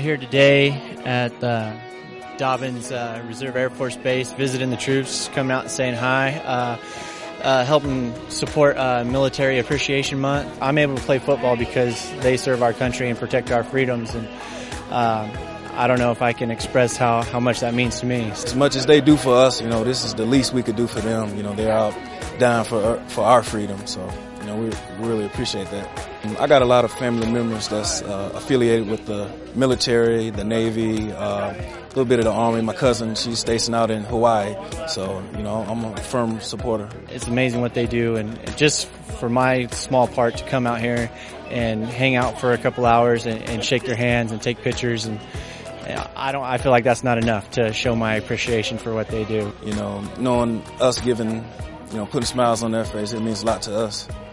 here today at Dobbins Reserve Air Force Base, visiting the troops, coming out and saying hi, helping support Military Appreciation Month. I'm able to play football because they serve our country and protect our freedoms, and I don't know if I can express how much that means to me. As much as they do for us, this is the least we could do for them. They're out dying for our freedom, so we really appreciate that. I got a lot of family members that's affiliated with the military, the Navy, a little bit of the Army. My cousin, she's stationed out in Hawaii, so I'm a firm supporter. It's amazing what they do, and just for my small part to come out here and hang out for a couple hours and shake their hands and take pictures, and I feel like that's not enough to show my appreciation for what they do. Knowing us giving, putting smiles on their face, it means a lot to us.